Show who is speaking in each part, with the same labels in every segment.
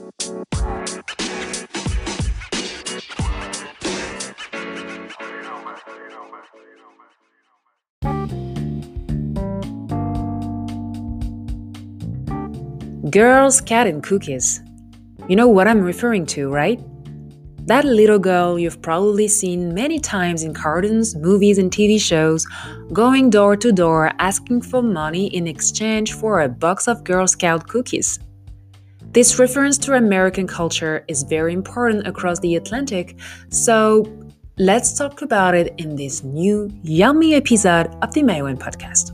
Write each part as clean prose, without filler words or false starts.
Speaker 1: Girl Scout and cookies. You know what I'm referring to, right? That little girl you've probably seen many times in cartoons, movies, and TV shows, going door to door asking for money in exchange for a box of Girl Scout cookies. This reference to American culture is very important across the Atlantic, so let's talk about it in this new, yummy episode of the Mayowen podcast.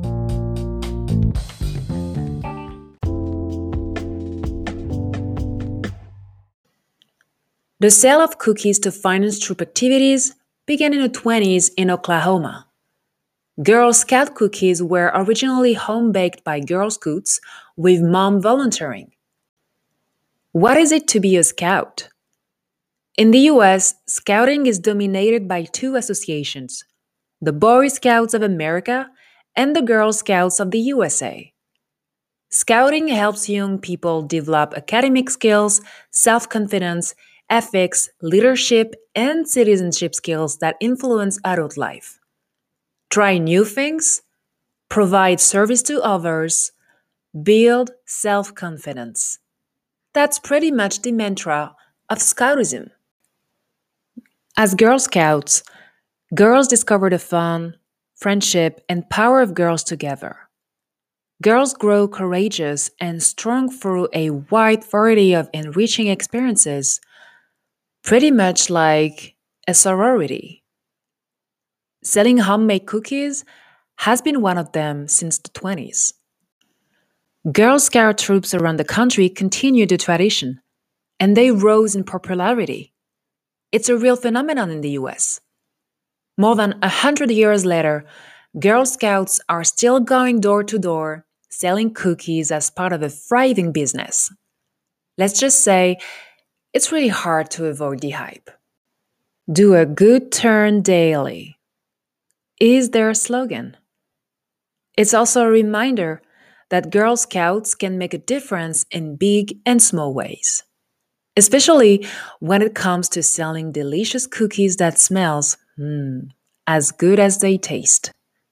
Speaker 1: The sale of cookies to finance troop activities began in the 20s in Oklahoma. Girl Scout cookies were originally home-baked by Girl Scouts, with mom volunteering. What is it to be a Scout? In the US, Scouting is dominated by two associations, the Boy Scouts of America and the Girl Scouts of the USA. Scouting helps young people develop academic skills, self-confidence, ethics, leadership, and citizenship skills that influence adult life. Try new things, provide service to others, build self-confidence. That's pretty much the mantra of Scoutism. As Girl Scouts, girls discover the fun, friendship, and power of girls together. Girls grow courageous and strong through a wide variety of enriching experiences, pretty much like a sorority. Selling homemade cookies has been one of them since the 20s. Girl Scout troops around the country continued the tradition, and they rose in popularity. It's a real phenomenon in the US. More than 100 years later, Girl Scouts are still going door to door, selling cookies as part of a thriving business. Let's just say, it's really hard to avoid the hype. Do a good turn daily is their slogan. It's also a reminder that Girl Scouts can make a difference in big and small ways, especially when it comes to selling delicious cookies that smells as good as they taste.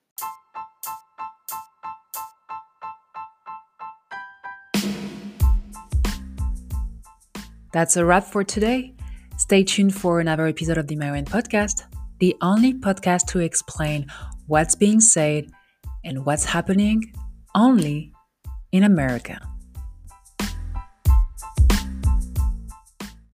Speaker 1: That's a wrap for today. Stay tuned for another episode of the Mayowen podcast, the only podcast to explain what's being said and what's happening only in America.